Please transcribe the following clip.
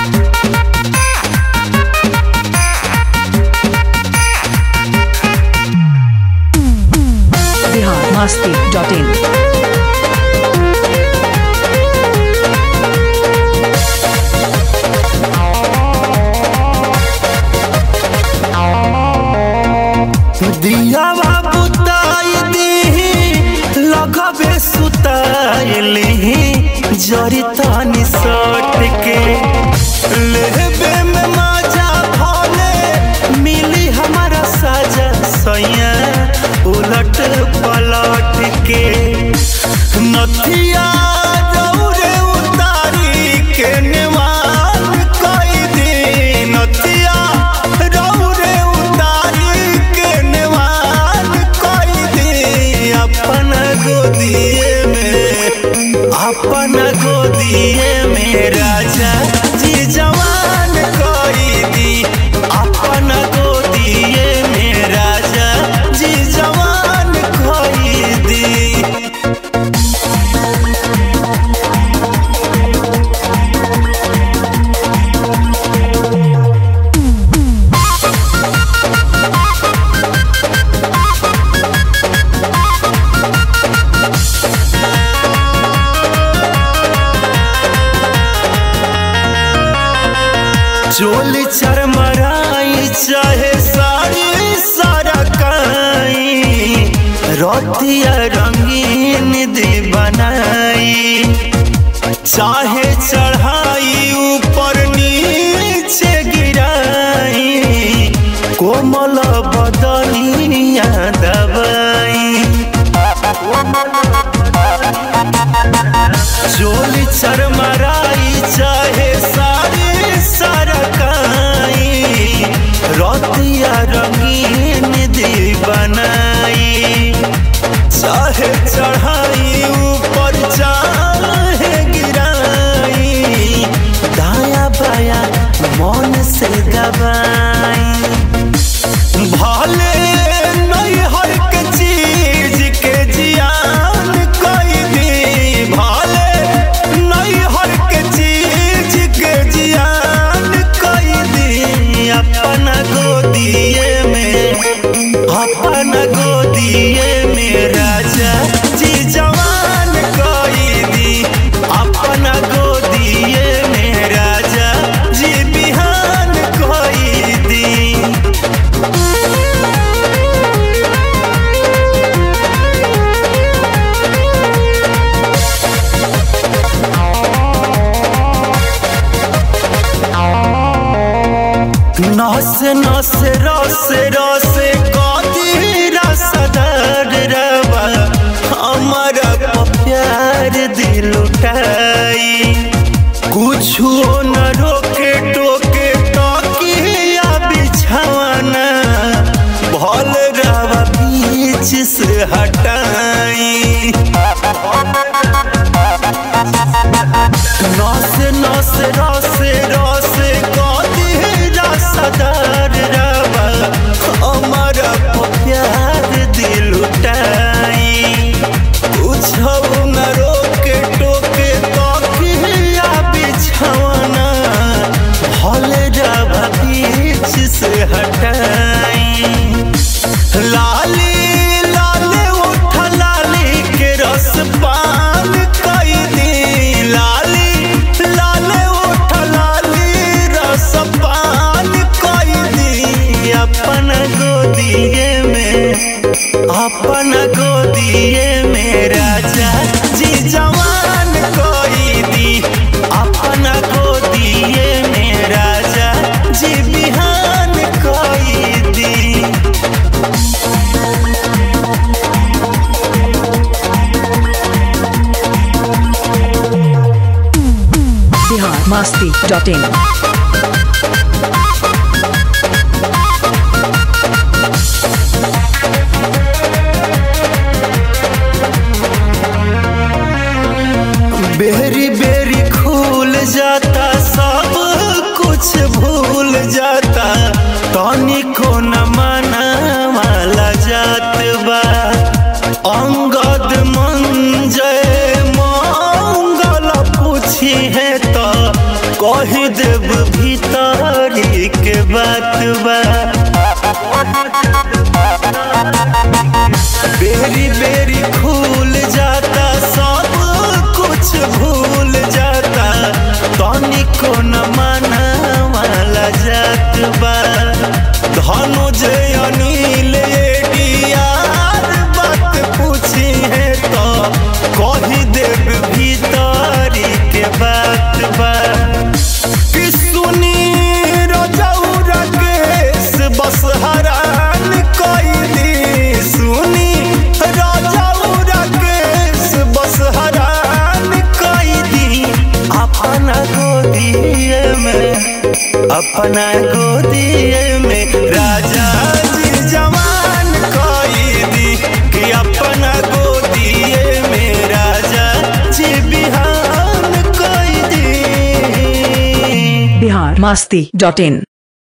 biharmasti.in। दिया बुताई दी लगबे सुताइली जरी तानी सट के लेबे में मजा भले मिली हमारा साजा सैया उलट पलट के नथिया रौरे उतारी के निवान कई दी नथिया रौरे उतारी के निवान कई दी अपन गोदिए में राजा जी जवान कई दी अपन गोदिए में राजा जी जवान कई दी। चोली चरमराई चाहे साड़ी सरकाई रतिया रंगीन दी बनाई चाहे चढ़ाई ऊपर नीचे गिराई कोमल बदनिया दबाई चोली चरमराई चाहे साड़ी सरकाई रतिया रंगीन दी बनाई चाहे चढ़ाई ऊपर चाहे गिराई दाया बाया मन से दबाई भले नहीं हर के चीज के जियान कई दी भले नहीं हर के चीज के जियान कई दी अपन गोदिए में राजा जी जवान कई दी अपन गोदिए में राजा जी बिहान कई दी। नस रस रस कदी रसदार रवा हमारा प्यार दिल उठाई कुछो न रोके टोके तकिया बिछाना भल रवा बीच से हटाई नस रस रस कदी रसदार रवा हमारा प्यार दिल उठाई कुछो न रोके टोके तकिया बिछाना भल रवा बीच से हटाई लाली लाले उठ लाली के रस पान कई दी लाली लाले उठ लाली रस पान कई दी अपन गोदिए में राजा जी जवान कई दी अपन गोदिए में राजा जी बिहान कई दी। biharmasti.in। बेरी बेरी खुल जाता सब कुछ भूल जाता तनी को न मना वाला जात बा अंगद मंजय मंगल पूछी है तो कही देव भीतरी के बात बा। बेरी बेरी खुल जाता सब कुछ भूल जाता तनिको न मानवाला जात बा। धनुजय अनिल एडियार बात पूछी है तो कही देव भीतरी के बात बा। कि सुनी रजौरा केस बस हरान कई दी, सुनी रजौरा केस बस हरान कई दी। अपना गोदिए में राजा जी जवान कई दी कि अपना गोदिए में राजा जी बिहान कई दी। biharmasti.in